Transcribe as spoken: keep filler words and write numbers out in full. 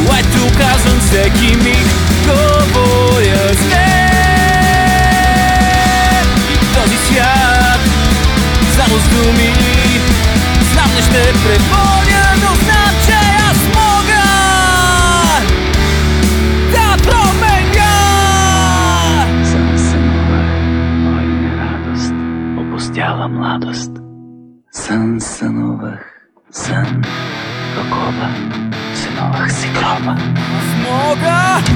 което казвам всеки миг, говоря с теб. И този свят само с думи знам не ще преборя, но знам, че аз мога да променя. Сън сънувах, ой не радост, опустяла младост. Сън сънувах, сън, окопа, сънувах си гроба. Аз мога